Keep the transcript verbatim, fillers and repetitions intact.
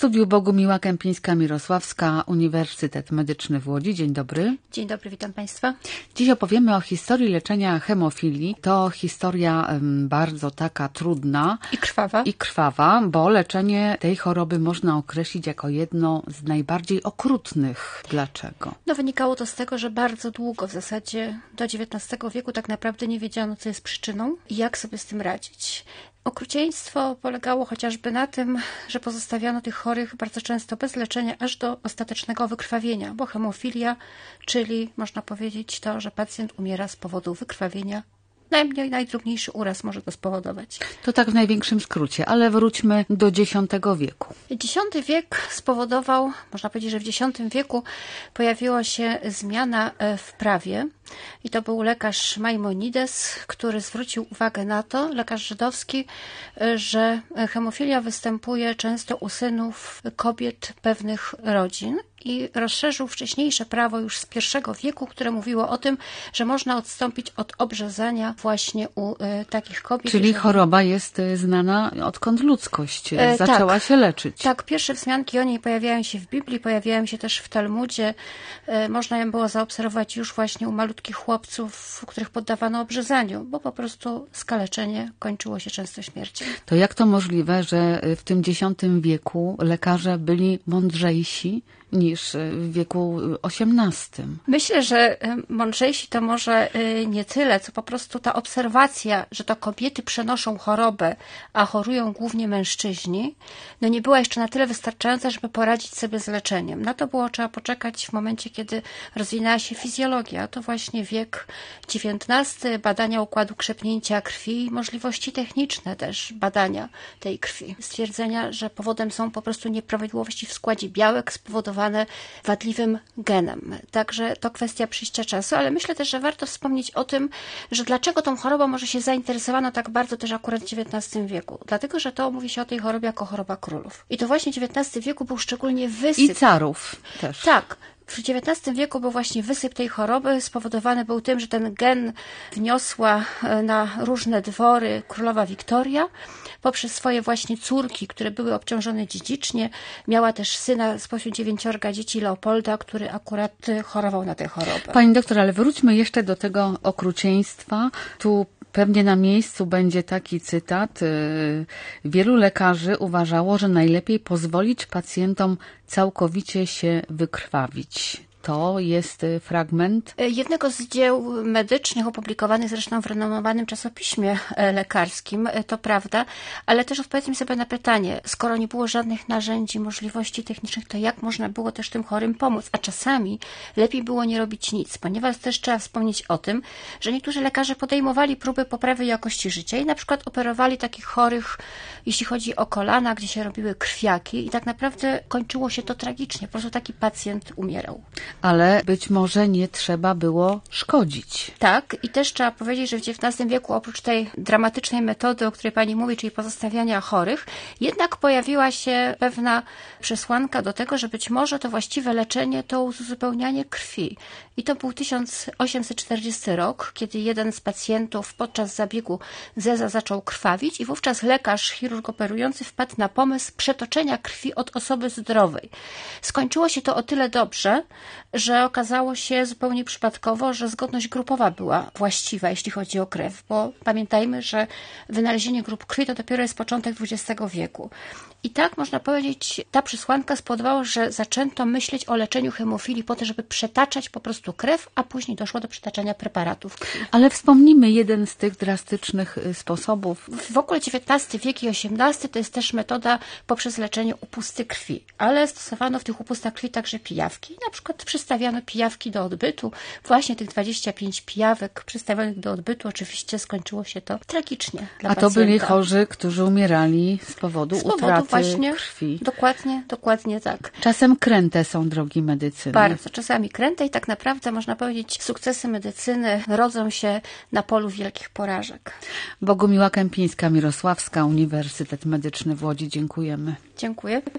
studiu Bogumiła Kępińska-Mirosławska, Uniwersytet Medyczny w Łodzi. Dzień dobry. Dzień dobry, witam Państwa. Dziś opowiemy o historii leczenia hemofilii. To historia um, bardzo taka trudna. I krwawa. I krwawa, bo leczenie tej choroby można określić jako jedno z najbardziej okrutnych. Dlaczego? No wynikało to z tego, że bardzo długo, w zasadzie do dziewiętnastego wieku tak naprawdę nie wiedziano, co jest przyczyną i jak sobie z tym radzić. Okrucieństwo polegało chociażby na tym, że pozostawiano tych chorych bardzo często bez leczenia aż do ostatecznego wykrwawienia, bo hemofilia, czyli można powiedzieć to, że pacjent umiera z powodu wykrwawienia. Najmniej najdrobniejszy uraz może to spowodować. To tak w największym skrócie, ale wróćmy do dziesiątego wieku. Dziesiąty wiek spowodował, można powiedzieć, że w dziesiątym wieku pojawiła się zmiana w prawie i to był lekarz Maimonides, który zwrócił uwagę na to, lekarz żydowski, że hemofilia występuje często u synów kobiet pewnych rodzin i rozszerzył wcześniejsze prawo już z pierwszego wieku, które mówiło o tym, że można odstąpić od obrzezania właśnie u y, takich kobiet. Czyli jeżeli... choroba jest znana, odkąd ludzkość e, zaczęła tak, się leczyć. Tak, pierwsze wzmianki o niej pojawiają się w Biblii, pojawiają się też w Talmudzie. E, można ją było zaobserwować już właśnie u malutkich chłopców, których poddawano obrzezaniu, bo po prostu skaleczenie kończyło się często śmiercią. To jak to możliwe, że w tym dziesiątym wieku lekarze byli mądrzejsi niż w wieku osiemnastym? Myślę, że mądrzejsi to może nie tyle, co po prostu ta obserwacja, że to kobiety przenoszą chorobę, a chorują głównie mężczyźni, no nie była jeszcze na tyle wystarczająca, żeby poradzić sobie z leczeniem. Na to było trzeba poczekać w momencie, kiedy rozwinęła się fizjologia. To właśnie wiek dziewiętnasty, badania układu krzepnięcia krwi, możliwości techniczne też badania tej krwi. Stwierdzenia, że powodem są po prostu nieprawidłowości w składzie białek spowodowane wadliwym genem. Także to kwestia przyjścia czasu, ale myślę też, że warto wspomnieć o tym, że dlaczego tą chorobą może się zainteresowano tak bardzo też akurat w dziewiętnastym wieku. Dlatego, że to mówi się o tej chorobie jako choroba królów. I to właśnie dziewiętnasty wieku był szczególnie wysyp. I carów też. Tak. W dziewiętnastym wieku był właśnie wysyp tej choroby, spowodowany był tym, że ten gen wniosła na różne dwory królowa Wiktoria poprzez swoje właśnie córki, które były obciążone dziedzicznie. Miała też syna spośród dziewięciorga dzieci, Leopolda, który akurat chorował na tę chorobę. Pani doktor, ale wróćmy jeszcze do tego okrucieństwa. Tu pewnie na miejscu będzie taki cytat. Wielu lekarzy uważało, że najlepiej pozwolić pacjentom całkowicie się wykrwawić. To jest fragment jednego z dzieł medycznych, opublikowanych zresztą w renomowanym czasopiśmie lekarskim, to prawda, ale też odpowiedzmy sobie na pytanie, skoro nie było żadnych narzędzi, możliwości technicznych, to jak można było też tym chorym pomóc? A czasami lepiej było nie robić nic, ponieważ też trzeba wspomnieć o tym, że niektórzy lekarze podejmowali próby poprawy jakości życia i na przykład operowali takich chorych, jeśli chodzi o kolana, gdzie się robiły krwiaki i tak naprawdę kończyło się to tragicznie, po prostu taki pacjent umierał. Ale być może nie trzeba było szkodzić. Tak, i też trzeba powiedzieć, że w dziewiętnastym wieku oprócz tej dramatycznej metody, o której Pani mówi, czyli pozostawiania chorych, jednak pojawiła się pewna przesłanka do tego, że być może to właściwe leczenie to uzupełnianie krwi. I to był tysiąc osiemset czterdziesty rok, kiedy jeden z pacjentów podczas zabiegu zeza zaczął krwawić i wówczas lekarz, chirurg operujący wpadł na pomysł przetoczenia krwi od osoby zdrowej. Skończyło się to o tyle dobrze, że okazało się zupełnie przypadkowo, że zgodność grupowa była właściwa, jeśli chodzi o krew, bo pamiętajmy, że wynalezienie grup krwi to dopiero jest początek dwudziestego wieku. I tak można powiedzieć, ta przesłanka spowodowała, że zaczęto myśleć o leczeniu hemofilii po to, żeby przetaczać po prostu krew, a później doszło do przetaczania preparatów krwi. Ale wspomnijmy jeden z tych drastycznych sposobów. W ogóle dziewiętnasty wiek i osiemnasty to jest też metoda poprzez leczenie upusty krwi, ale stosowano w tych upustach krwi także pijawki. Na przykład przystawiano pijawki do odbytu. Właśnie tych dwadzieścia pięć pijawek przystawionych do odbytu, oczywiście skończyło się to tragicznie dla A to pacjenta. byli chorzy, którzy umierali z powodu, z powodu utraty właśnie krwi. Dokładnie, dokładnie tak. Czasem kręte są drogi medycyny. Bardzo, czasami kręte i tak naprawdę można powiedzieć, sukcesy medycyny rodzą się na polu wielkich porażek. Bogumiła Kępińska-Mirosławska, Uniwersytet Medyczny w Łodzi. Dziękujemy. Dziękuję.